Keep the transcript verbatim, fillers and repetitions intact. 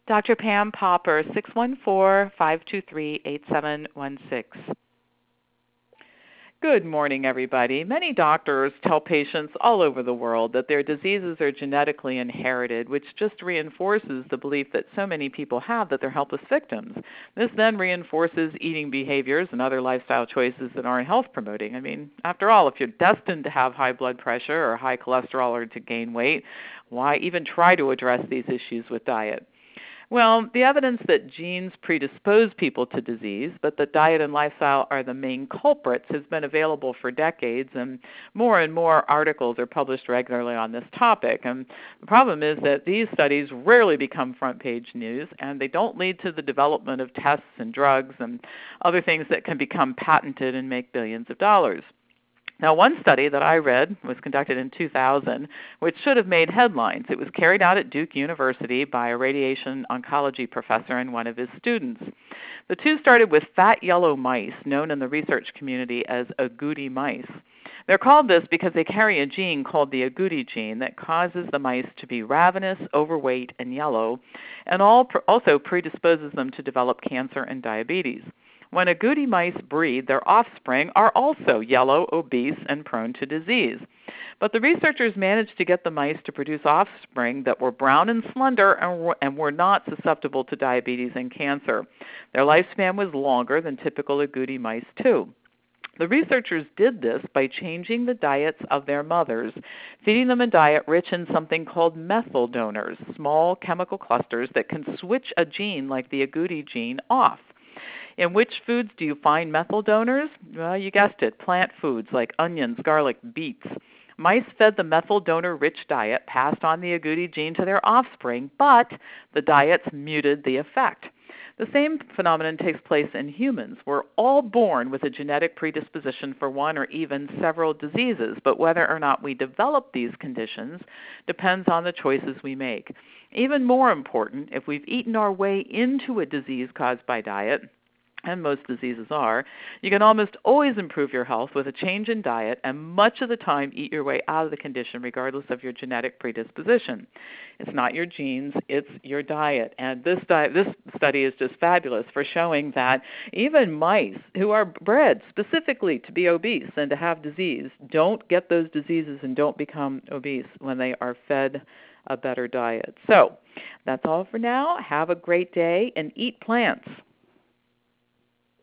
Doctor Pam Popper, six one four, five two three, eight seven one six. Good morning, everybody. Many doctors tell patients all over the world that their diseases are genetically inherited, which just reinforces the belief that so many people have that they're helpless victims. This then reinforces eating behaviors and other lifestyle choices that aren't health promoting. I mean, after all, if you're destined to have high blood pressure or high cholesterol or to gain weight, why even try to address these issues with diet? Well, the evidence that genes predispose people to disease, but that diet and lifestyle are the main culprits, has been available for decades, and more and more articles are published regularly on this topic. And the problem is that these studies rarely become front-page news, and they don't lead to the development of tests and drugs and other things that can become patented and make billions of dollars. Now, one study that I read was conducted in two thousand, which should have made headlines. It was carried out at Duke University by a radiation oncology professor and one of his students. The two started with fat yellow mice, known in the research community as agouti mice. They're called this because they carry a gene called the agouti gene that causes the mice to be ravenous, overweight, and yellow, and also predisposes them to develop cancer and diabetes. When agouti mice breed, their offspring are also yellow, obese, and prone to disease. But the researchers managed to get the mice to produce offspring that were brown and slender and were, and were not susceptible to diabetes and cancer. Their lifespan was longer than typical agouti mice, too. The researchers did this by changing the diets of their mothers, feeding them a diet rich in something called methyl donors, small chemical clusters that can switch a gene like the agouti gene off. In which foods do you find methyl donors? Well, you guessed it, plant foods like onions, garlic, beets. Mice fed the methyl donor-rich diet, passed on the agouti gene to their offspring, but the diets muted the effect. The same phenomenon takes place in humans. We're all born with a genetic predisposition for one or even several diseases, but whether or not we develop these conditions depends on the choices we make. Even more important, if we've eaten our way into a disease caused by diet, and most diseases are, you can almost always improve your health with a change in diet and much of the time eat your way out of the condition regardless of your genetic predisposition. It's not your genes, it's your diet. And this diet, this study is just fabulous for showing that even mice who are bred specifically to be obese and to have disease don't get those diseases and don't become obese when they are fed a better diet. So that's all for now. Have a great day and eat plants.